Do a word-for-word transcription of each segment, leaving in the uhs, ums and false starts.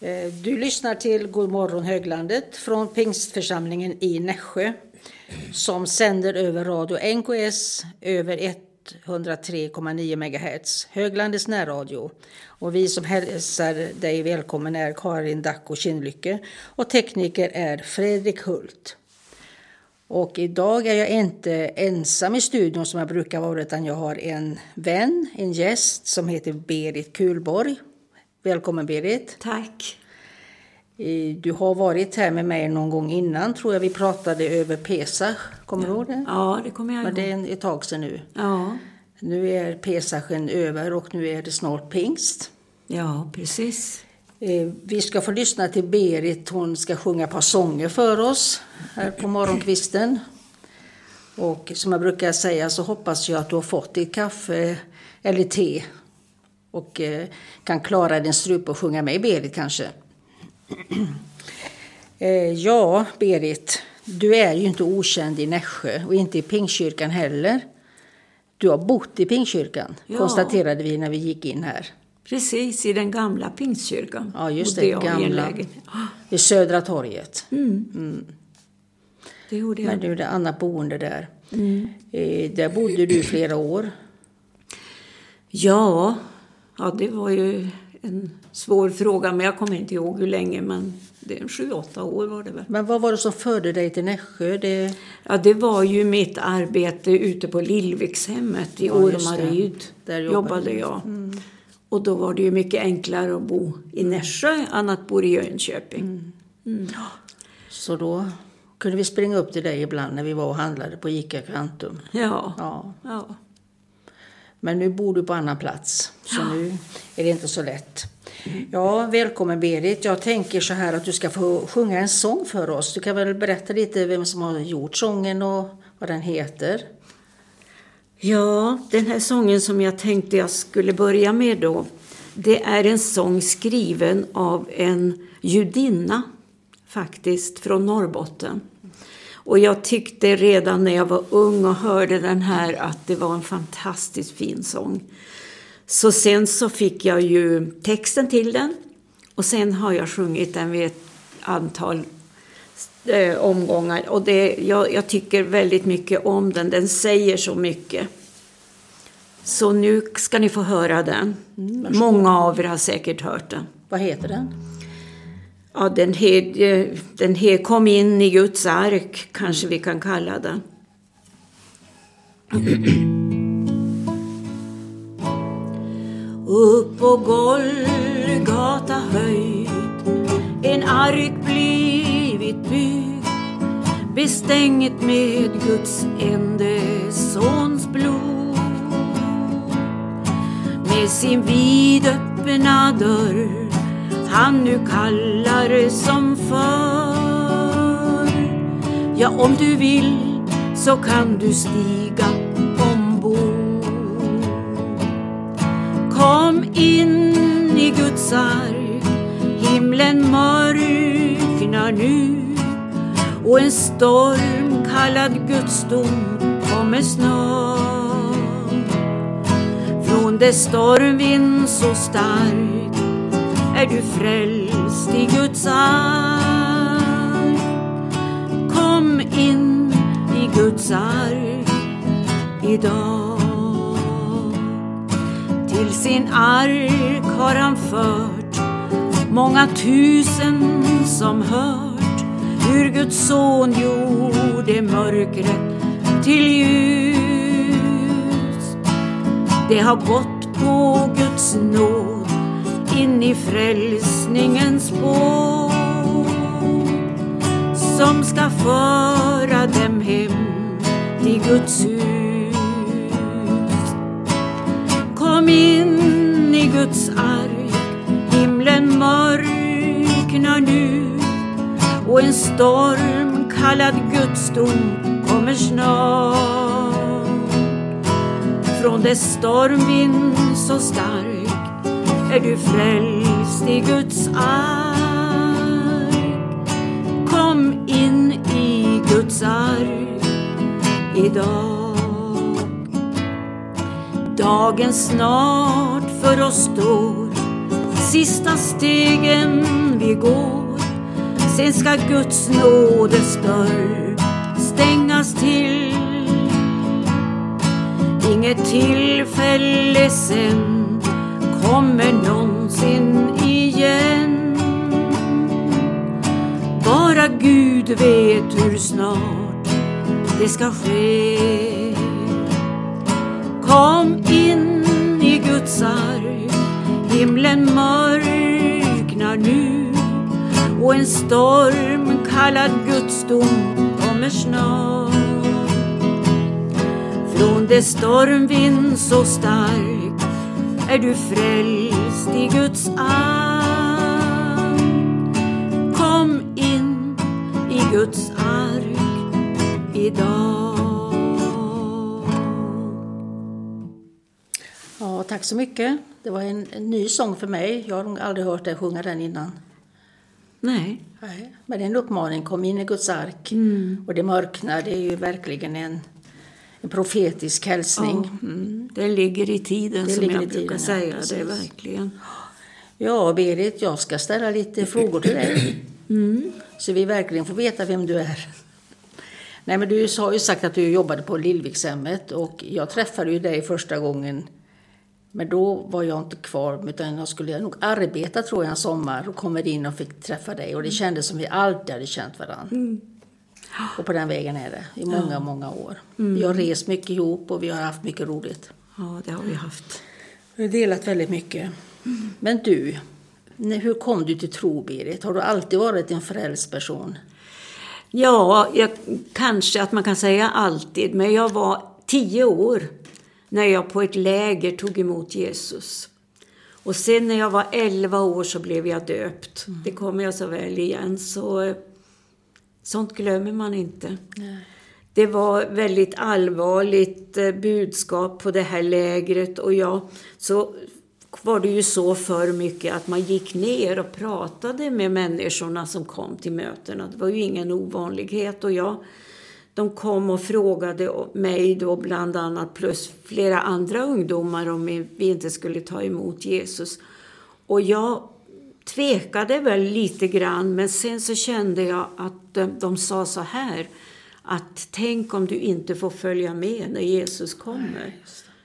Du lyssnar till God morgon Höglandet från Pingstförsamlingen i Nässjö som sänder över radio N K S över hundratre komma nio megahertz, Höglandets närradio. Och vi som hälsar dig välkommen är Karin Dacko Kinnlycke och tekniker är Fredrik Hult. Och idag är jag inte ensam i studion som jag brukar vara, utan jag har en vän, en gäst som heter Berit Kulborg. Välkommen Berit. Tack. Du har varit här med mig någon gång innan, tror jag vi pratade över Pesach. Kommer du ihåg det? Ja, det kommer jag ihåg. Men det är ett tag sedan nu. Ja. Nu är Pesachen över och nu är det snart pingst. Ja, precis. Vi ska få lyssna till Berit. Hon ska sjunga ett par sånger för oss här på morgonkvisten. Och som jag brukar säga så hoppas jag att du har fått ditt kaffe eller te. Och kan klara din strup och sjunga med Berit kanske. Ja, Berit. Du är ju inte okänd i Nässjö och inte i Pingstkyrkan heller. Du har bott i Pingstkyrkan, ja. Konstaterade vi när vi gick in här. Precis, i den gamla Pingstkyrkan. Ja, just det, gamla. I Södra torget. Mm. Mm. Det gjorde jag. Men du, det annat boende där. Mm. Eh, där bodde du flera år. Ja, ja, det var ju en svår fråga, men jag kommer inte ihåg hur länge, men det är sju, åtta år var det väl. Men vad var det som förde dig till Nässjö? Det... Ja, det var ju mitt arbete ute på Lillvikshemmet i ja, Ormaryd. Där jobbade, jobbade jag. Mm. Och då var det ju mycket enklare att bo i Nässjö än att bo i Jönköping. Mm. Mm. Så då kunde vi springa upp till dig ibland när vi var och handlade på Ica Kvantum. Ja. Ja. ja. Men nu bor du på annan plats, så ja. Nu är det inte så lätt. Ja, välkommen Berit. Jag tänker så här att du ska få sjunga en sång för oss. Du kan väl berätta lite vem som har gjort sången och vad den heter. Ja, den här sången som jag tänkte jag skulle börja med då. Det är en sång skriven av en judinna faktiskt från Norrbotten. Och jag tyckte redan när jag var ung och hörde den här att det var en fantastiskt fin sång. Så sen så fick jag ju texten till den. Och sen har jag sjungit den vid ett antal eh, omgångar. Och det, jag, jag tycker väldigt mycket om den. Den säger så mycket. Så nu ska ni få höra den. Mm, Många av er har säkert hört den. Vad heter den? Ja, den här, den här kom in i Guds ark, kanske vi kan kalla den. Upp på Golgata höjd, en ark blivit byggd, bestängt med Guds ende sons blod. Med sin vidöppna dörr han nu kallar som förr. Ja, om du vill så kan du stiga ombord. Kom in i Guds ark, himlen mörknar nu, och en storm kallad Guds dom kommer snart. Från dess stormvind så stark är du frälst i Guds ark. Kom in i Guds ark idag. Till sin ark har han fört många tusen som hört hur Guds son gjorde mörkret till ljus. Det har gått på Guds nåd in i frälsningens spår, som ska föra dem hem till Guds hus. Kom in i Guds ark, himlen mörknar nu, och en storm kallad Guds dom kommer snart. Från dess stormvind så stark är du frälst i Guds ark. Kom in i Guds ark idag. Dagen snart för oss står, sista stegen igår. Sen ska Guds nådes dörr stängas till. Inget tillfälle sen kommer någonsin igen. Bara Gud vet hur snart det ska ske. Kom in i Guds ark, himlen mörknar nu, och en storm kallad Guds dom kommer snart. Från det stormvind så stark är du frälst i Guds ark. Kom in i Guds ark idag. Ja, tack så mycket. Det var en, en ny sång för mig. Jag har nog aldrig hört dig sjunga den innan. Nej. Nej. Men det är en uppmaning, kom in i Guds ark. Mm. Och det mörknar, det är ju verkligen en, en profetisk hälsning. Ja, mm. Det ligger i tiden, det som ligger jag i brukar tiden, säga. ja, det är verkligen. Ja, Berit, jag ska ställa lite frågor till dig. Mm. Så vi verkligen får veta vem du är. Nej, men du har ju sagt att du jobbade på Lillvikshemmet, och jag träffade ju dig första gången. Men då var jag inte kvar, utan jag skulle nog arbeta, tror jag, en sommar, och kommer in och fick träffa dig. Och det kändes som vi alltid hade känt varandra. Mm. Och på den vägen är det i många, ja. många år. Mm. Vi har rest mycket ihop och vi har haft mycket roligt. Ja, det har vi haft. Vi har delat väldigt mycket. Mm. Men du, hur kom du till tro, Berit? Har du alltid varit en frälst person? Ja, jag, kanske att man kan säga alltid. Men jag var tio år när jag på ett läger tog emot Jesus. Och sen när jag var elva år så blev jag döpt. Mm. Det kommer jag så väl igen. Så sånt glömmer man inte. Nej. Det var väldigt allvarligt budskap på det här lägret. Och jag, så var det ju så för mycket att man gick ner och pratade med människorna som kom till mötena. Det var ju ingen ovanlighet. Och jag... De kom och frågade mig då bland annat, plus flera andra ungdomar, om vi inte skulle ta emot Jesus. Och jag tvekade väl lite grann, men sen så kände jag att de sa så här, att tänk om du inte får följa med när Jesus kommer.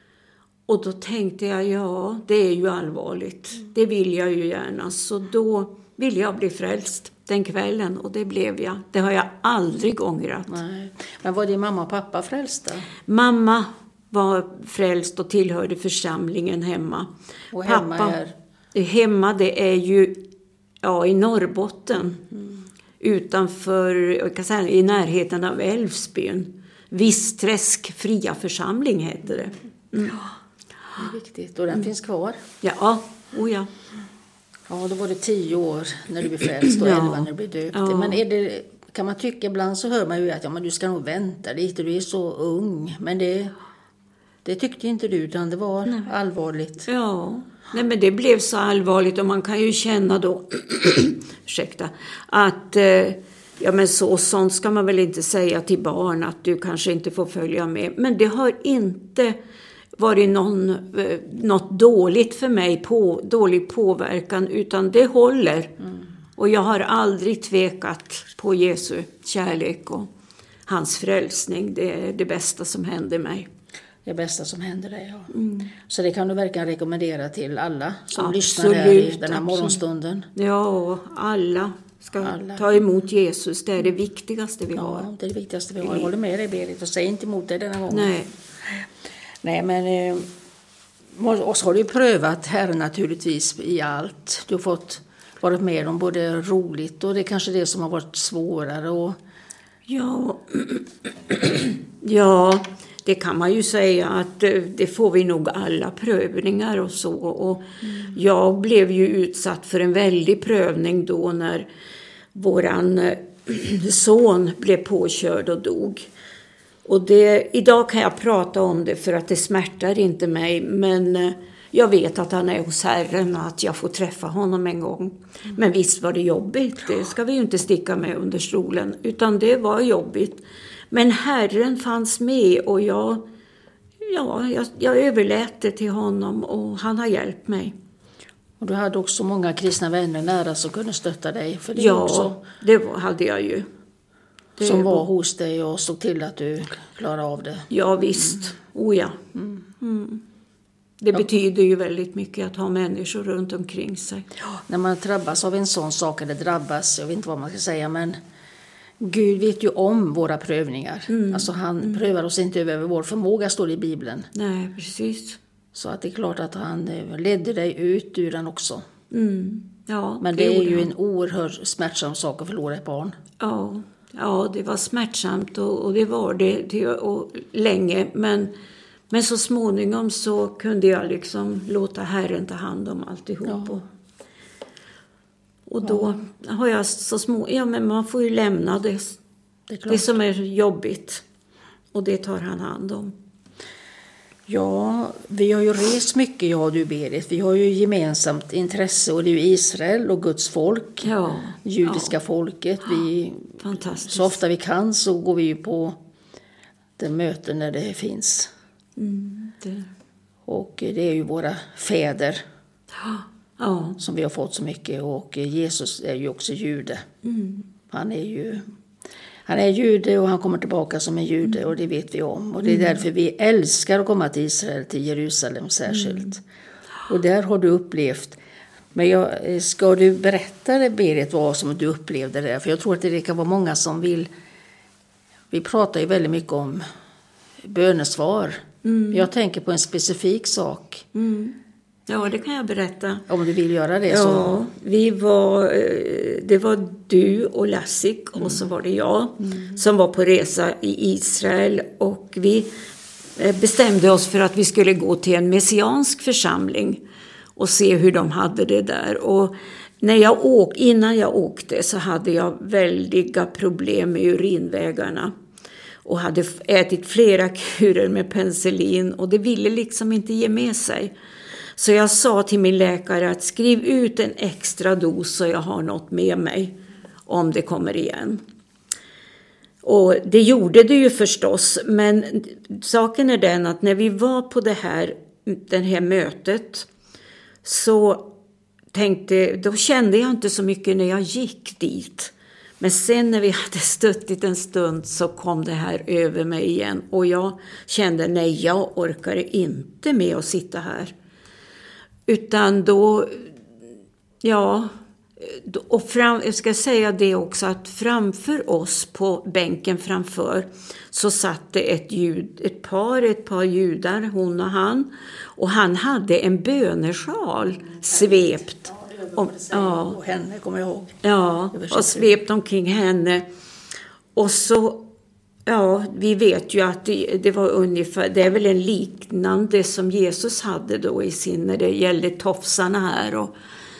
Och då tänkte jag, ja, det är ju allvarligt. Det vill jag ju gärna. Så då ville jag bli frälst den kvällen, och det blev jag. Det har jag aldrig ångrat. Nej. Men var din mamma och pappa frälsta? Mamma var frälst och tillhörde församlingen hemma. Och hemma pappa, är? Hemma, det är ju ja, i Norrbotten. Mm. Utanför, jag kan säga, i närheten av Älvsbyn. Vissträsk fria församling heter det. Mm. Det är viktigt. Och den mm. finns kvar? Ja, oh ja. Ja, då var det tio år när du blev frälst och ja. elva när du blev döpt. Ja. Men är det, kan man tycka, ibland så hör man ju att ja, men du ska nog vänta lite, du är så ung. Men det, det tyckte inte du, utan det var Nej. allvarligt. Ja, Nej, men det blev så allvarligt, och man kan ju känna då, ursäkta, att eh, ja, men så, sånt ska man väl inte säga till barn, att du kanske inte får följa med. Men det har inte varit någon, eh, något dåligt för mig, på, dålig påverkan, utan det håller. Mm. Och jag har aldrig tvekat på Jesu kärlek och hans frälsning. Det är det bästa som händer mig. Det bästa som händer dig, ja. Mm. Så det kan du verkligen rekommendera till alla som absolut, lyssnar här i den här morgonstunden. Ja, alla ska alla. ta emot Jesus. Det är det viktigaste vi ja, har. Ja, det är det viktigaste vi har. Jag håller med dig, Berit, och säg inte emot dig denna gången. Nej. Nej, men och så har du prövat här naturligtvis i allt. Du har fått varit med om både roligt och det är kanske det som har varit svårare. Och... Ja, ja, det kan man ju säga att det får vi nog alla prövningar och så. Och mm. jag blev ju utsatt för en väldig prövning då när våran son blev påkörd och dog. Och det, idag kan jag prata om det för att det smärtar inte mig, men jag vet att han är hos Herren och att jag får träffa honom en gång. Mm. Men visst var det jobbigt, det ska vi ju inte sticka med under stolen, utan det var jobbigt. Men Herren fanns med och jag, ja, jag, jag överlät det till honom och han har hjälpt mig. Och du hade också många kristna vänner nära som kunde stötta dig. För det Ja, också, det var, hade jag ju. Det som var hos dig och såg till att du klarade av det. Ja visst, mm. oh ja. Mm. Mm. Det ja. betyder ju väldigt mycket att ha människor runt omkring sig. Ja, när man drabbas av en sån sak, eller drabbas, jag vet inte vad man ska säga, men Gud vet ju om våra prövningar. Mm. Alltså han mm. prövar oss inte över vår förmåga, står det i Bibeln. Nej, precis. Så att det är klart att han ledde dig ut ur den också. Mm. Ja, men det, det är ju han. En oerhört smärtsam sak att förlora ett barn. Ja, ja det var smärtsamt och, och det var det, det och länge. Men, men så småningom så kunde jag liksom låta Herren ta hand om alltihop. Ja. Och, och då ja. har jag så små... Ja, men man får ju lämna det, det, det som är jobbigt. Och det tar han hand om. Ja, vi har ju rest mycket, jag och du Berit. Vi har ju gemensamt intresse och det är ju Israel och Guds folk. Ja. Judiska ja. folket. Vi, Fantastiskt. Så ofta vi kan så går vi ju på det möten när det finns. Mm, det. Och det är ju våra fäder. Ja. Som vi har fått så mycket. Och Jesus är ju också jude. Mm. Han är ju... Han är jude och han kommer tillbaka som en jude och det vet vi om. Och det är därför vi älskar att komma till Israel, till Jerusalem särskilt. Mm. Och där har du upplevt. Men jag, ska du berätta det, Berit, vad som du upplevde där? För jag tror att det kan vara många som vill... Vi pratar ju väldigt mycket om bönesvar. Mm. Jag tänker på en specifik sak. Mm. Ja, det kan jag berätta. Om du vill göra det ja, så. Vi var, det var du och Lassik och mm. så var det jag mm. som var på resa i Israel. Och vi bestämde oss för att vi skulle gå till en messiansk församling och se hur de hade det där. Och när jag åk, innan jag åkte så hade jag väldiga problem med urinvägarna. Och hade ätit flera kurer med penicillin och det ville liksom inte ge med sig. Så jag sa till min läkare att skriv ut en extra dos så jag har något med mig om det kommer igen. Och det gjorde det ju förstås, men saken är den att när vi var på det här, det här mötet så tänkte, då kände jag inte så mycket när jag gick dit. Men sen när vi hade stuttit en stund så kom det här över mig igen och jag kände nej, jag orkar inte med att sitta här. Utan då, ja, och fram, jag ska säga det också att framför oss på bänken framför så satt det ett, jud, ett par, ett par judar, hon och han. Och han hade en bönesjal svept om, ja, och henne, kommer jag ihåg. Ja, och svept omkring henne. Och så... Ja, vi vet ju att det, det var ungefär, det är väl en liknande som Jesus hade då i sin, när det gällde tofsarna här. Och,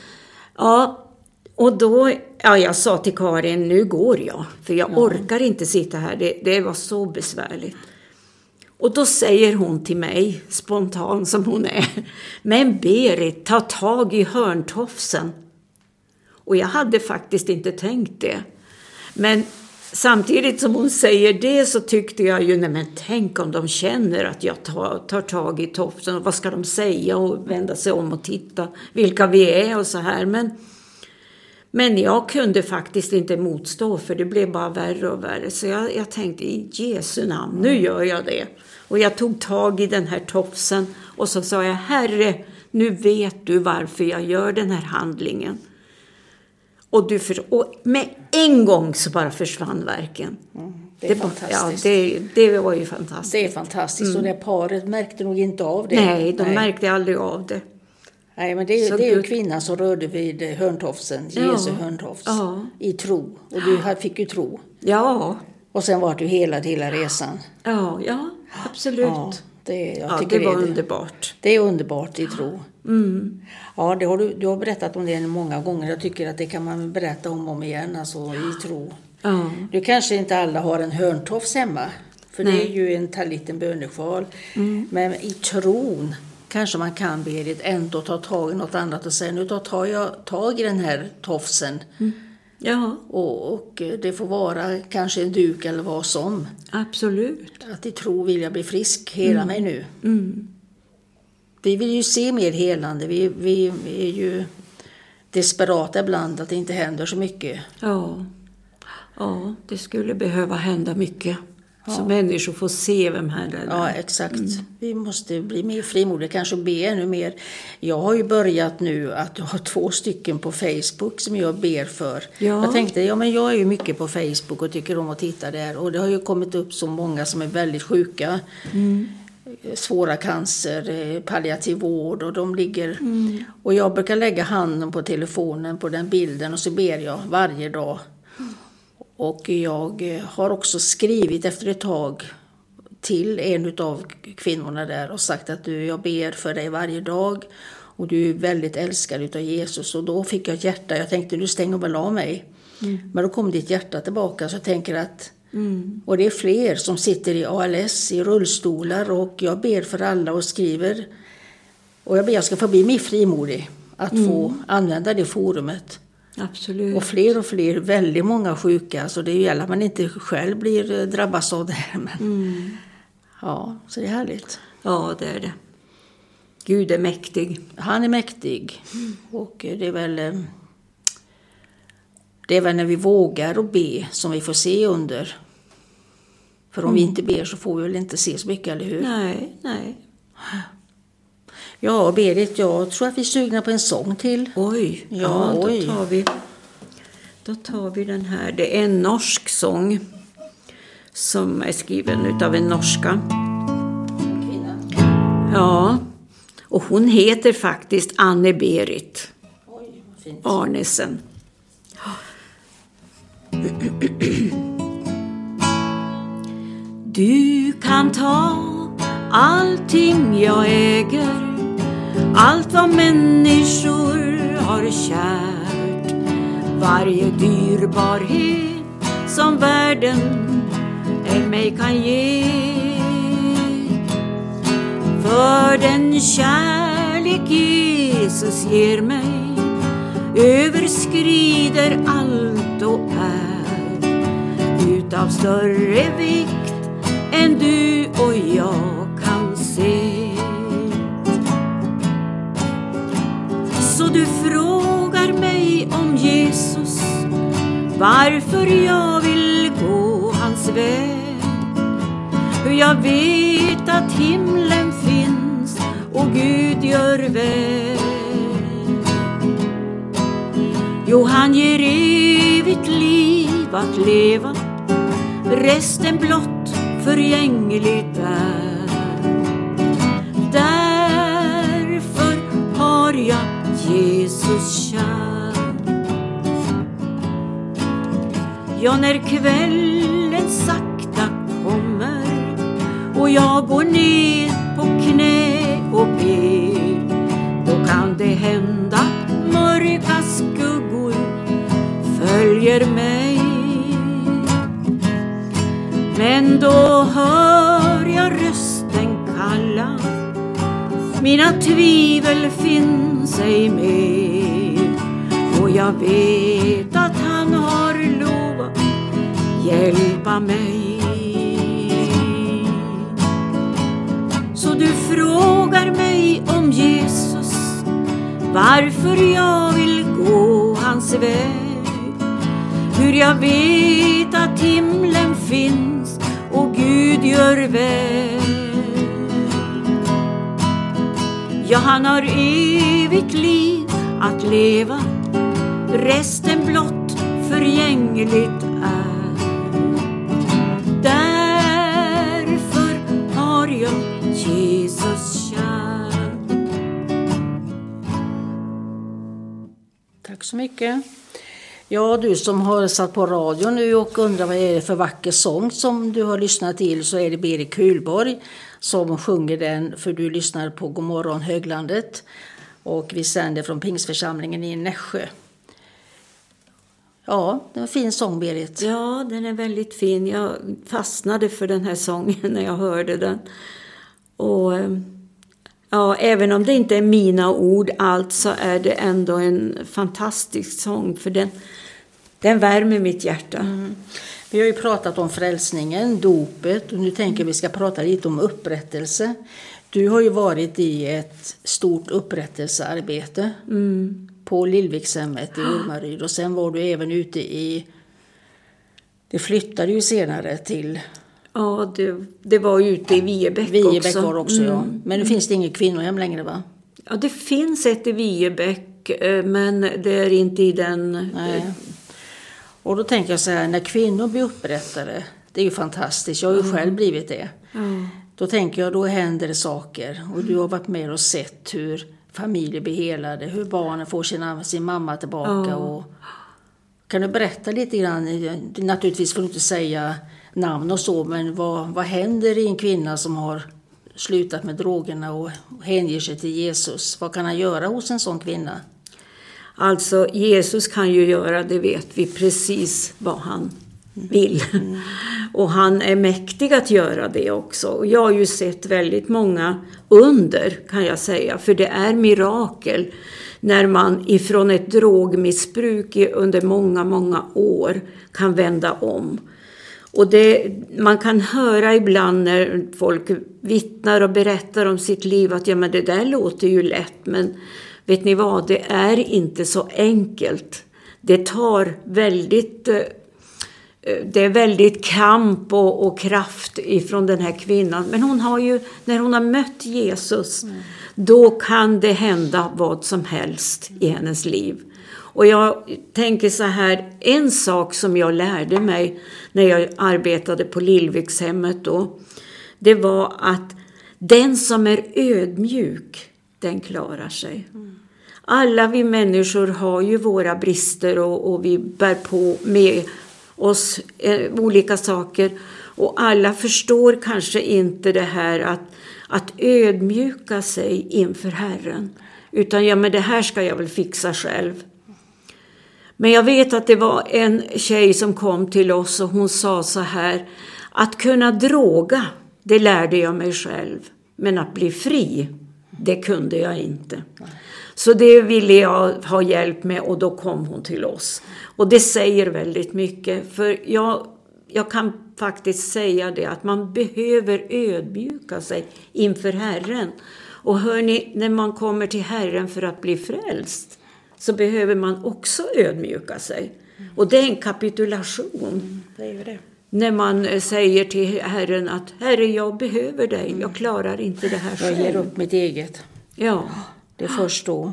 ja, och då, ja, jag sa till Karin, nu går jag, för jag ja. orkar inte sitta här, det, det var så besvärligt. Och då säger hon till mig, spontan som hon är, men Berit, ta tag i hörntofsen. Och jag hade faktiskt inte tänkt det. Men samtidigt som hon säger det så tyckte jag ju, nej men tänk om de känner att jag tar, tar tag i tofsen. Och vad ska de säga och vända sig om och titta vilka vi är och så här. Men, men jag kunde faktiskt inte motstå för det blev bara värre och värre. Så jag, jag tänkte i Jesu namn, nu gör jag det. Och jag tog tag i den här tofsen och så sa jag, Herre, nu vet du varför jag gör den här handlingen. Och, du för, och med en gång så bara försvann verken. Mm, det är det, fantastiskt. Ja, det, det var ju fantastiskt. Det är fantastiskt. Mm. Och det paret märkte nog inte av det. Nej, de Nej. märkte aldrig av det. Nej, men det, är, det är ju kvinnan som rörde vid hörntofsen, ja. Jesu hörntofs, ja. i tro. Och du fick ju tro. Ja. Och sen var du hela, hela resan. Ja, ja, absolut. Ja, det, jag ja, tycker det var det, underbart. Det är underbart i tro. Mm. Ja, det har du, du har berättat om det många gånger. Jag tycker att det kan man berätta om och om igen, alltså i tro. Ja. Nu kanske inte alla har en hörntofs hemma. För Nej. det är ju en liten bönesjal. Mm. Men i tron kanske man kan Berit ändå ta tag i något annat och säga, nu tar jag tag i den här tofsen. Mm. Ja. Och, och det får vara kanske en duk eller vad som. Absolut. Att i tro vill jag bli frisk hela mm. mig nu. Mm. vi vill ju se mer helande. Vi, vi, vi är ju desperata ibland att det inte händer så mycket. Ja, ja det skulle behöva hända mycket. Ja. Så människor får se vem här är. Ja, exakt. Mm. Vi måste bli mer frimodiga, kanske be ännu mer. Jag har ju börjat nu att jag har två stycken på Facebook som jag ber för. Ja. Jag tänkte, ja men jag är ju mycket på Facebook och tycker om att titta där. Och det har ju kommit upp så många som är väldigt sjuka. Mm. Svåra cancer, palliativ vård och de ligger. Mm. Och jag brukar lägga handen på telefonen på den bilden och så ber jag varje dag. Och jag har också skrivit efter ett tag till en av kvinnorna där och sagt att du, jag ber för dig varje dag och du är väldigt älskad utav Jesus. Och då fick jag ett hjärta, jag tänkte du stänger väl av mig. Mm. Men då kom ditt hjärta tillbaka så jag tänker att, mm. och det är fler som sitter i A L S, i rullstolar och jag ber för alla och skriver. Och jag ber jag ska få bli mer frimodig att mm. få använda det forumet. Absolut. Och fler och fler, väldigt många sjuka. Så det gäller att man inte själv blir drabbas av det här. Men mm. ja, så det är härligt. Ja, det är det. Gud är mäktig. Han är mäktig. Mm. Och det är väl det är väl när vi vågar och be som vi får se under. För om mm. vi inte ber så får vi väl inte se så mycket, eller hur? Nej, nej. Ja, Berit, jag tror att vi är sugna på en sång till. Oj, ja, ja då, oj. Tar vi, då tar vi den här. Det är en norsk sång som är skriven av en norska. Kvinna. Ja, och hon heter faktiskt Anne-Berit Oj, vad fint. Arnesen. Du kan ta allting jag äger, allt vad människor har kärt, varje dyrbarhet som världen mig kan ge. För den kärlek Jesus ger mig överskrider allt och är utav större vikt än du och jag kan se. Så du frågar mig om Jesus, varför jag vill gå hans väg, hur jag vet att himlen finns och Gud gör väl. Jo, han ger evigt liv att leva, resten blott förgängligt är. Därför har jag Jesus kär. Ja, när kvällen sakta kommer och jag går ner på knä och ber, då kan det hända mörka skuggor följer mig. Men då hör jag rösten kalla, mina tvivel finns ej med, och jag vet att han har lovat hjälpa mig. Så du frågar mig om Jesus, varför jag vill gå hans väg, hur jag vet att himlen finns och Gud gör väl. Ja, han har evigt liv att leva, resten blott förgängligt är. Därför har jag Jesus kär. Tack så mycket. Ja, du som har satt på radio nu och undrar vad är det för vacker sång som du har lyssnat till, så är det Berit Kuhlborg som sjunger den, för du lyssnar på God morgon Höglandet och vi sänder från Pingstförsamlingen i Nässjö. Ja, det är en fin sång, Berit. Ja, den är väldigt fin. Jag fastnade för den här sången när jag hörde den. Och ja, även om det inte är mina ord allt, så är det ändå en fantastisk sång, för den, den värmer mitt hjärta. Mm. Vi har ju pratat om frälsningen, dopet, och nu tänker vi ska prata lite om upprättelse. Du har ju varit i ett stort upprättelsearbete mm. på Lillvikshemmet i Ormaryd. Och sen var du även ute i... Det flyttade ju senare till... Ja, det, det var ute i Viebäck, Viebäck också. var också, mm. ja. Men nu mm. finns det inget kvinnohem längre, va? Ja, det finns ett i Viebäck, men det är inte i den... Nej. Och då tänker jag så här, när kvinnor blir upprättade, det är ju fantastiskt. Jag har ju mm. själv blivit det. Mm. Då tänker jag, då händer det saker. Och du har varit med och sett hur familjer blir helade, hur barnen får sina, sin mamma tillbaka. Mm. Och, kan du berätta lite grann, naturligtvis får du inte säga namn och så, men vad, vad händer i en kvinna som har slutat med drogerna och hänger sig till Jesus? Vad kan han göra hos en sån kvinna? Alltså Jesus kan ju göra, det vet vi precis vad han vill. Mm. Och han är mäktig att göra det också. Och jag har ju sett väldigt många under, kan jag säga. För det är mirakel när man ifrån ett drogmissbruk under många, många år kan vända om. Och det, man kan höra ibland när folk vittnar och berättar om sitt liv att ja, men det där låter ju lätt, men vet ni vad, det är inte så enkelt. Det tar väldigt, det är väldigt kamp och, och kraft ifrån den här kvinnan. Men hon har ju, när hon har mött Jesus, mm. då kan det hända vad som helst i hennes liv. Och jag tänker så här, en sak som jag lärde mig när jag arbetade på Lillvikshemmet då, det var att den som är ödmjuk, den klarar sig. Mm. Alla vi människor har ju våra brister och, och vi bär på med oss eh, olika saker. Och alla förstår kanske inte det här att, att ödmjuka sig inför Herren. Utan ja, men det här ska jag väl fixa själv. Men jag vet att det var en tjej som kom till oss och hon sa så här, att kunna droga, det lärde jag mig själv. Men att bli fri, det kunde jag inte. Så det ville jag ha hjälp med och då kom hon till oss. Och det säger väldigt mycket, för jag, jag kan faktiskt säga det att man behöver ödmjuka sig inför Herren. Och hörni, när man kommer till Herren för att bli frälst, så behöver man också ödmjuka sig. Och det är en kapitulation. Mm, det är ju det. När man säger till Herren att Herre, jag behöver dig. Jag klarar inte det här själv. Jag ger upp mitt eget. Ja. Det är först då.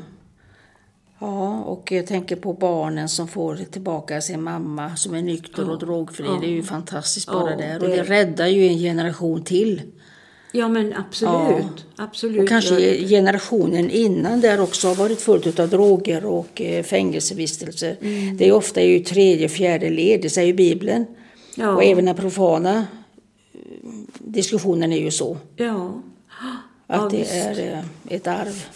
Ja, och jag tänker på barnen som får tillbaka sin mamma som är nykter ja. och drogfri. Ja. Det är ju fantastiskt bara ja, där. Och det... det räddar ju en generation till. Ja, men absolut. Ja. absolut. Och kanske generationen innan där också har varit fullt av droger och fängelsevistelser. Mm. Det är ofta ju tredje, fjärde led, det säger Bibeln. Ja. Och även den profana diskussionen är ju så. Ja. Att ja, det visst. är ett arv.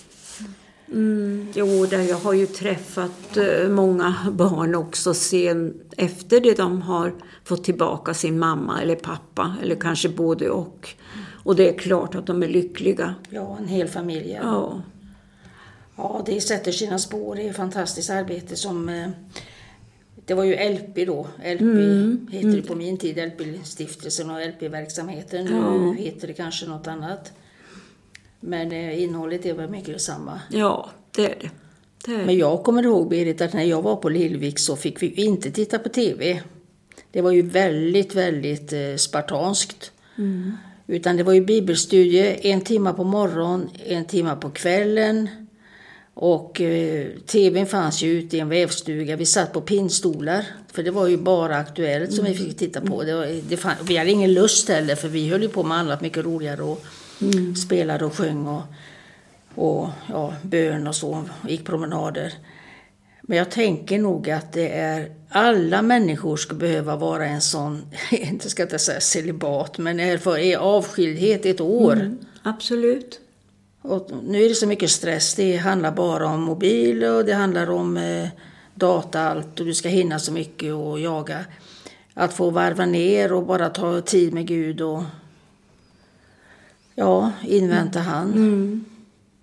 Mm, jo, där jag har ju träffat uh, många barn också sen efter det de har fått tillbaka sin mamma eller pappa eller kanske både och. Och det är klart att de är lyckliga. Ja, en hel familj. Ja. Ja, det sätter sina spår. Det är ett fantastiskt arbete som... Uh, det var ju L P då. L P mm. heter det på min tid. L P-stiftelsen och L P-verksamheten. Nu ja. heter det kanske något annat. Men eh, innehållet är väl mycket detsamma. Ja, det är det. det är. Men jag kommer ihåg, Berit, att när jag var på Lillvik så fick vi inte titta på tv. Det var ju väldigt, väldigt eh, spartanskt. Mm. Utan det var ju bibelstudie en timme på morgon, en timme på kvällen. Och eh, tvn fanns ju ute i en vävstuga. Vi satt på pinnstolar. För det var ju bara Aktuellt som mm. vi fick titta på. Det var, det fann, vi hade ingen lust heller, för vi höll ju på med annat mycket roligare och Mm. spelade och sjöng och, och ja, bön och så, och gick promenader. Men jag tänker nog att det är alla människor ska behöva vara en sån, inte ska jag säga celibat, men är för är avskildhet ett år. Mm, absolut. Och nu är det så mycket stress, det handlar bara om mobil och det handlar om eh, data allt och du ska hinna så mycket och jaga. Att få varva ner och bara ta tid med Gud och ja, invänta han. Mm.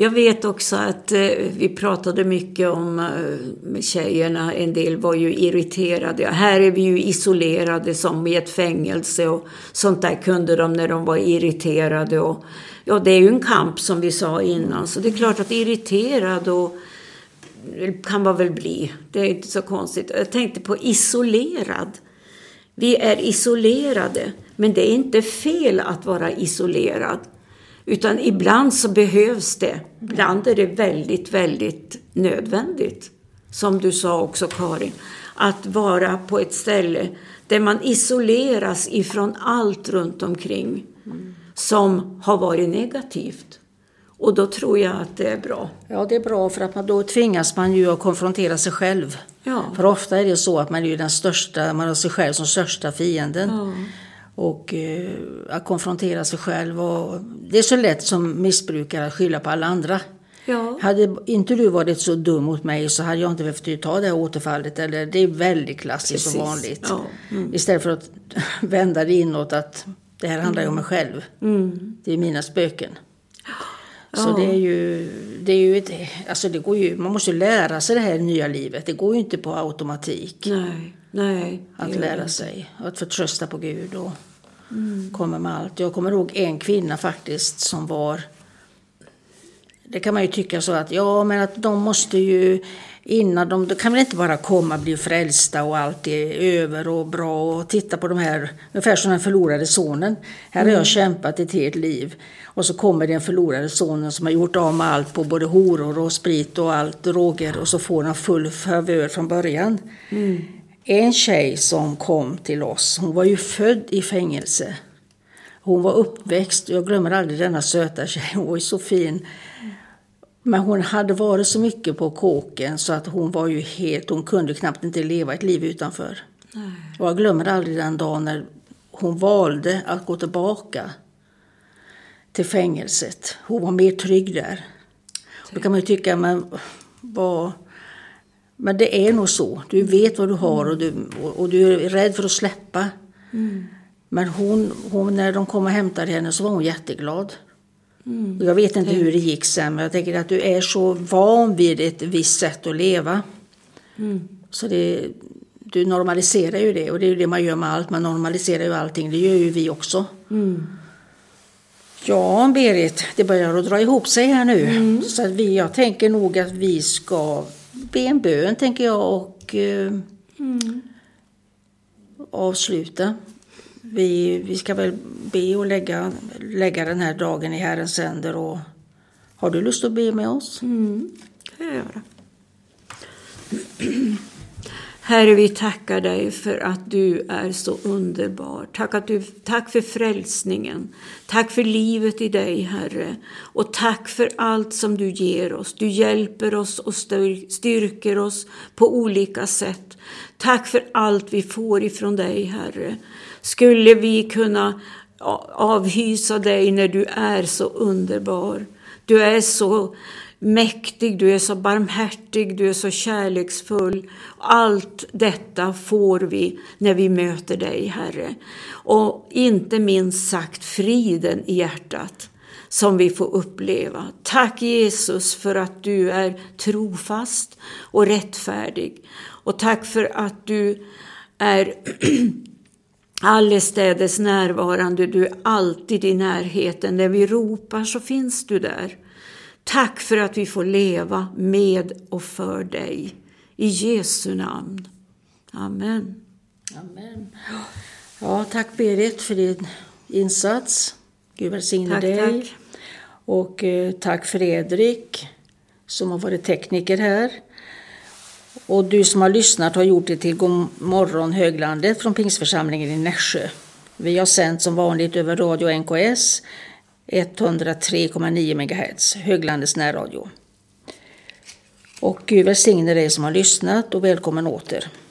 Jag vet också att eh, vi pratade mycket om eh, med tjejerna. En del var ju irriterade. Här är vi ju isolerade som i ett fängelse. Och sånt där kunde de när de var irriterade. Och, ja, det är ju en kamp som vi sa innan. Så det är klart att irriterad och kan man väl bli. Det är inte så konstigt. Jag tänkte på isolerad. Vi är isolerade. Men det är inte fel att vara isolerad. Utan ibland så behövs det. Ibland är det väldigt, väldigt nödvändigt. Som du sa också, Karin. Att vara på ett ställe där man isoleras ifrån allt runt omkring. Mm. Som har varit negativt. Och då tror jag att det är bra. Ja, det är bra för att man, då tvingas man ju att konfrontera sig själv. Ja. För ofta är det så att man är ju den största, man har sig själv som största fienden. Ja. Och eh, att konfrontera sig själv. Och det är så lätt som missbrukare att skylla på alla andra. Ja. Hade inte du varit så dum mot mig så hade jag inte behövt ta det här återfallet. Eller, det är väldigt klassiskt och vanligt. Ja. Mm. Istället för att vända det inåt att det här handlar ju om mig själv. Mm. Det är mina spöken. Så ja. det är ju, det är ju ett, alltså det går ju, man måste lära sig det här nya livet. Det går ju inte på automatik. Nej, nej. Att lära sig, att förtrösta på Gud och mm. komma med allt. Jag kommer ihåg en kvinna faktiskt som var, det kan man ju tycka så att, ja men att de måste ju, innan de, de kan väl inte bara komma och bli frälsta och allt är över och bra och titta på de här, ungefär som den förlorade sonen. Här har jag kämpat ett helt liv. Och så kommer den förlorade sonen som har gjort av med allt på både horor och sprit och allt, droger. Och så får han full favör från början. Mm. En tjej som kom till oss, hon var ju född i fängelse. Hon var uppväxt, jag glömmer aldrig denna söta tjej, hon var ju så fin. Men hon hade varit så mycket på kåken så att hon var ju helt, hon kunde knappt inte leva ett liv utanför. Nej. Och jag glömmer aldrig den dagen när hon valde att gå tillbaka till fängelset. Hon var mer trygg där. Då kan man ju tycka, men, vad, men det är nog så. Du vet vad du har och du, och du är rädd för att släppa. Mm. Men hon, hon, när de kom och hämtade henne så var hon jätteglad. Mm. Jag vet inte hur det gick sen, men jag tänker att du är så van vid ett visst sätt att leva. Mm. Så det, du normaliserar ju det, och det är ju det man gör med allt. Man normaliserar ju allting, det gör ju vi också. Mm. Ja, Berit, det börjar att dra ihop sig här nu. Mm. Så att vi, jag tänker nog att vi ska be en bön, tänker jag, och eh, mm. avsluta. Vi, vi ska väl be och lägga, lägga den här dagen i Herrens händer. Och har du lust att be med oss? Mm, det kan jag göra. Herre, vi tackar dig för att du är så underbar. Tack, att du, tack för frälsningen. Tack för livet i dig, Herre. Och tack för allt som du ger oss. Du hjälper oss och styrker oss på olika sätt. Tack för allt vi får ifrån dig, Herre. Skulle vi kunna avhysa dig när du är så underbar. Du är så mäktig, du är så barmhärtig, du är så kärleksfull. Allt detta får vi när vi möter dig, Herre. Och inte minst sagt friden i hjärtat som vi får uppleva. Tack Jesus för att du är trofast och rättfärdig. Och tack för att du är allestädes närvarande. Du är alltid i närheten. När vi ropar så finns du där. Tack för att vi får leva med och för dig. I Jesu namn. Amen. Amen. Ja, tack Berit för din insats. Gud välsigne tack, dig. Tack. Och eh, tack Fredrik som har varit tekniker här. Och du som har lyssnat har gjort det till God morgon Höglandet från Pingstförsamlingen i Nässjö. Vi har sänt som vanligt över radio N K S etthundratre komma nio megahertz, Höglandets närradio. Och Gud välsigne dig som har lyssnat och välkommen åter.